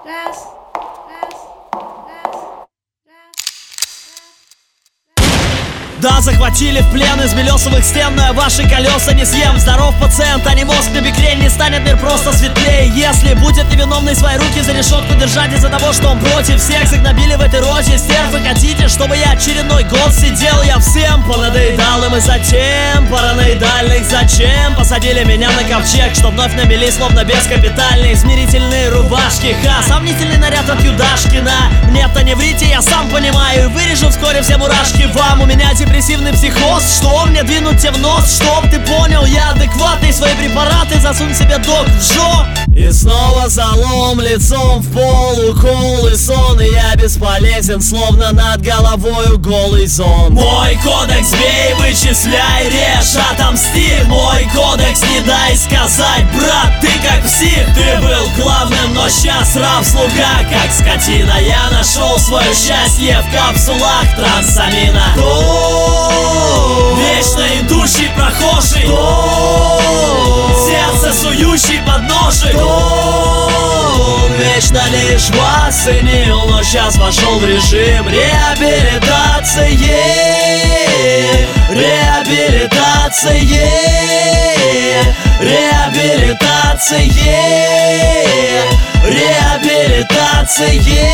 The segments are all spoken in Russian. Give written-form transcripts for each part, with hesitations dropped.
Да, захватили в плен из белесовых стен, но я ваши колеса не съем. Здоров, пациент, а не мозг на бекрень. Не станет мир просто светлее, если будет невиновный свои руки за решетку держать из-за того, что он против всех. Загнобили в этой роже стерв. Вы хотите, чтобы я очередной год сидел? Я всем понадоедал им, и затем параноидальных зачем посадили меня на ковчег, что вновь намели словно бескапитальные измерительные рубашки. Сомнительный наряд от Юдашкина. Мне-то не врите, я сам понимаю, и вырежу вскоре все мурашки вам. У меня депрессивный психоз, что мне двинуть тебе в нос? Чтоб ты понял, я адекватный, свои препараты засунь себе док в жо. И снова залом лицом в пол, укол и сон, и я бесполезен, словно над головою голый зон. Мой кодекс бей, вычисляй, режь, отомсти. Мой кодекс не дай сказать, брат, ты как псих. Ты был главным, но щас раб-слуга, как скотина. Я нашел свое счастье в капсулах трансамина. Вечно идущий прохожий, сердце сующий под ножик. Вечно лишь вас ценил, но сейчас вошел в режим реабилитации. Реабилитации. Реабилитации. Реабилитации.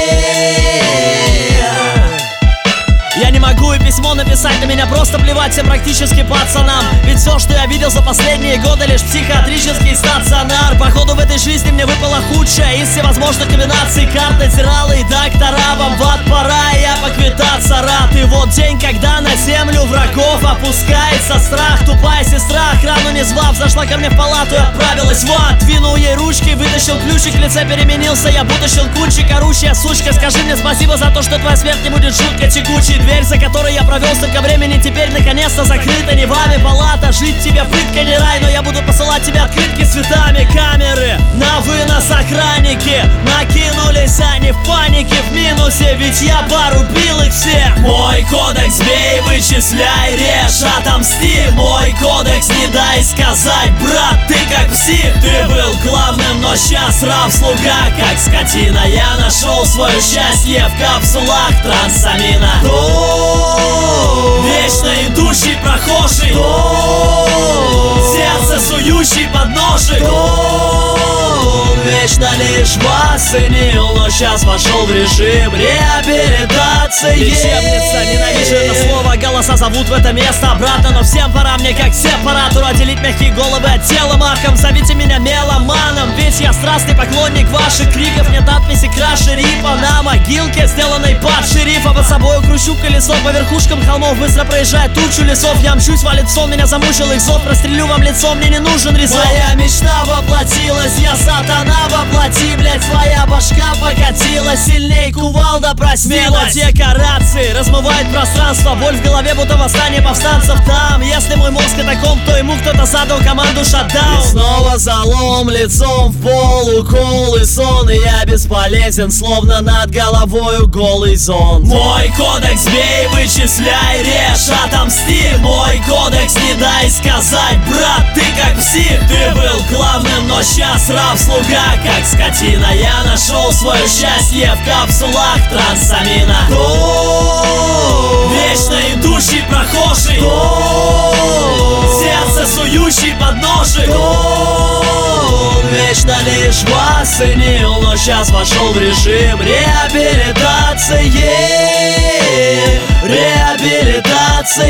Я не могу и письмо написать, на меня просто плевать всем практически пацанам. Ведь все, что я видел за последние годы, лишь психиатрический стационар. Походу в этой жизни мне выпало худшее из всевозможных комбинаций карт. Натиралы и доктора, вам в ад пора, и я поквитаться рад. И вот день, когда на землю врагов опускается страх. Тупая сестра, охрану не звав, зашла ко мне в палату и отправилась в ад. Двинул ей ручки, вытащил ключик, в лице переменился, я будто щелкунчик. Орущая сучка, скажи мне спасибо за то, что твоя смерть не будет жутко текучей. Дверь, за которой я провел столько времени, теперь наконец-то закрыта. Не вами палата, жить тебе пытка не рай, но я буду посылать тебе открытки с цветами. Камеры на вынос, охранники накинулись, они в панике, в минусе, ведь я порубил их всех. Мой кодекс бей, вычисляй, режь, отомсти. Мой кодекс не дай сказать, брат, ты как псих. Ты был главным, но щас раб-слуга, как скотина. Я нашел свое счастье в капсулах трансамина. Вечно идущий прохожий, сердце сующий под ножик. Вечно лишь вас ценил, но сейчас вошел в режим реабилитации. Лечебница, ненавижу это слово, голоса зовут в это место обратно. Но всем пора мне как сепаратору отделить мягкие головы от тела махом. Зовите меня меломаном, ведь я страстный поклонник ваших криков. Нет надписи краше рифа на могилке, сделанной под шерифа. Под собой кручу колесо по верхушкам холмов, быстро проезжает тучу лесов. Я мчусь, валит сон, меня замучил их зов. Прострелю вам лицо, мне не нужен резон. Моя мечта воплотилась, я сатана воплоти, блять, твоя башка покатилась, сильней кувалда проснулась. Декорации размывает пространство, боль в голове, будто восстание повстанцев там. Если мой мозг атаком, то ему кто-то задал команду шатдаун. И снова залом лицом в пол, укол и сон, и я бесполезен, словно над головою голый зон. Мой кодекс бей, вычисляй, режь, отомсти. Мой кодекс не дай сказать, брат, ты как псих. Ты был главным, но щас раб-слуга, как скотина. Я нашел свое счастье в капсулах трансамина. Вечно идущий прохожий, сердце сующий под ножик. Вечно лишь вас ценил, но щас вошел в режим реабилитации.